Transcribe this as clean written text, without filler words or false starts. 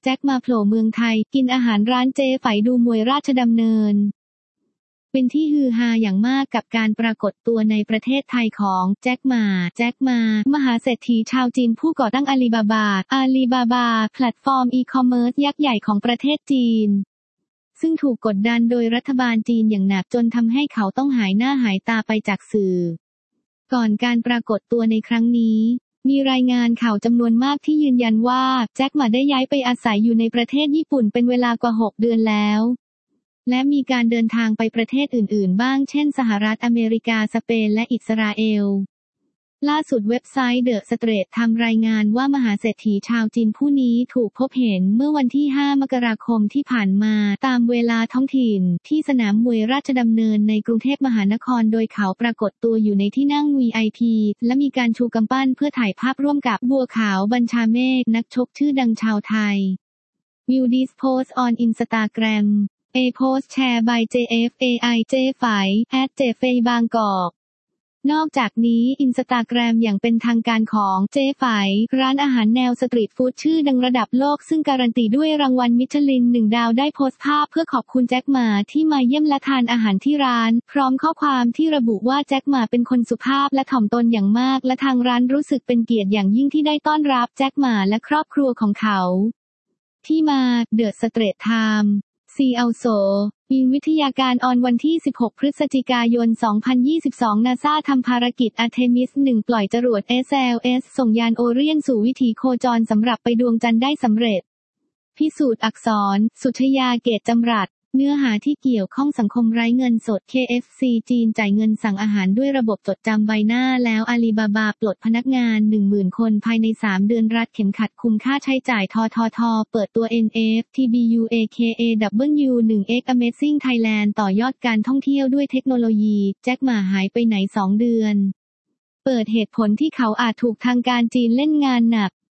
แจ็คมาโผล่เมืองไทยกินอาหารร้านเจ๊ไฝดูมวยราชดำเนินเป็นที่ฮือฮาอย่างมากกับการปรากฏตัวในประเทศไทยของแจ็คหม่ามหาเศรษฐีชาวจีนผู้ก่อตั้งอาลีบาบาแพลตฟอร์มอีคอมเมิร์ซยักษ์ใหญ่ของประเทศจีนซึ่งถูกกดดันโดยรัฐบาลจีนอย่างหนักจนทำให้เขาต้องหายหน้าหายตาไปจากสื่อก่อนการปรากฏตัวในครั้งนี้มีรายงานข่าวจำนวนมากที่ยืนยันว่าแจ็คหม่าได้ย้ายไปอาศัยอยู่ในประเทศญี่ปุ่นเป็นเวลากว่า6 เดือนแล้วและมีการเดินทางไปประเทศอื่นๆบ้างเช่นสหรัฐอเมริกาสเปนและอิสราเอลล่าสุดเว็บไซต์เดอะสเตรททำรายงานว่ามหาเศรษฐีชาวจีนผู้นี้ถูกพบเห็นเมื่อวันที่5 มกราคมที่ผ่านมาตามเวลาท้องถิ่นที่สนามมวยราชดำเนินในกรุงเทพมหานครโดยเขาปรากฏตัวอยู่ในที่นั่ง VIP และมีการชูกำปั้นเพื่อถ่ายภาพร่วมกับบัวขาวบัญชาเมฆนักชกชื่อดังชาวไทย View this post on Instagram A post share by JFAI JFai @JFai บางกอกนอกจากนี้อินสตาแกรมอย่างเป็นทางการของเจ๊ไฝร้านอาหารแนวสตรีทฟู้ดชื่อดังระดับโลกซึ่งการันตีด้วยรางวัลมิชลิน1 ดาวได้โพสต์ภาพเพื่อขอบคุณแจ็คหม่าที่มาเยี่ยมและทานอาหารที่ร้านพร้อมข้อความที่ระบุว่าแจ็คหม่าเป็นคนสุภาพและถ่อมตนอย่างมากและทางร้านรู้สึกเป็นเกียรติอย่างยิ่งที่ได้ต้อนรับแจ็คหม่าและครอบครัวของเขาที่มาเดอะสเตรทไทม์ซีอัลโซยิงวิทยาการออนวันที่16 พฤศจิกายน 2022 นาซาทำภารกิจอาร์เทมิส 1 ปล่อยจรวด SLS ส่งยานโอเรียนสู่วิถีโคจรสำหรับไปดวงจันทร์ได้สำเร็จพิสูจน์อักษรสุชยาเกตจำรัดเนื้อหาที่เกี่ยวข้องสังคมไร้เงินสด KFC จีนจ่ายเงินสั่งอาหารด้วยระบบจดจำใบหน้าแล้วอาลีบาบาปลดพนักงาน 10,000 คนภายใน3 เดือนรัดเข็มขัดคุมค่าใช้จ่ายทเปิดตัว NFTBUAKAW1X Amazing Thailand ต่อยอดการท่องเที่ยวด้วยเทคโนโลยีแจ็คหม่าหายไปไหน2 เดือนเปิดเหตุผลที่เขาอาจถูกทางการจีนเล่นงานหนัก